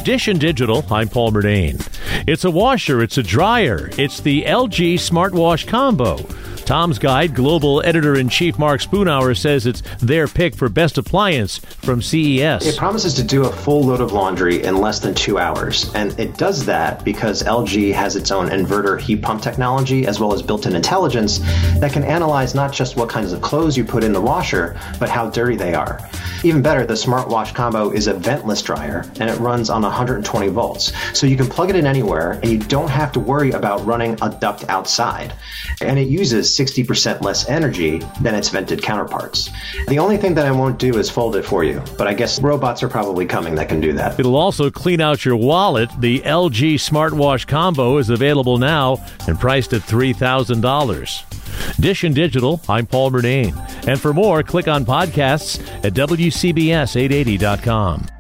Dish and Digital, I'm Paul Murnane. It's a washer, it's a dryer, it's the LG Smart Wash Combo. Tom's Guide global editor-in-chief Mark Spoonhour says it's their pick for best appliance from CES. It promises to do a full load of laundry in less than 2 hours, and it does that because LG has its own inverter heat pump technology as well as built-in intelligence that can analyze not just what kinds of clothes you put in the washer, but how dirty they are. Even better, the Smart Wash Combo is a ventless dryer, and it runs on 120 volts. So you can plug it in anywhere, and you don't have to worry about running a duct outside. And it uses 60% less energy than its vented counterparts. The only thing that I won't do is fold it for you, but I guess robots are probably coming that can do that. It'll also clean out your wallet. The LG Smart Wash Combo is available now and priced at $3,000. Dish and Digital, I'm Paul Murnane. And for more, click on podcasts at WCBS880.com.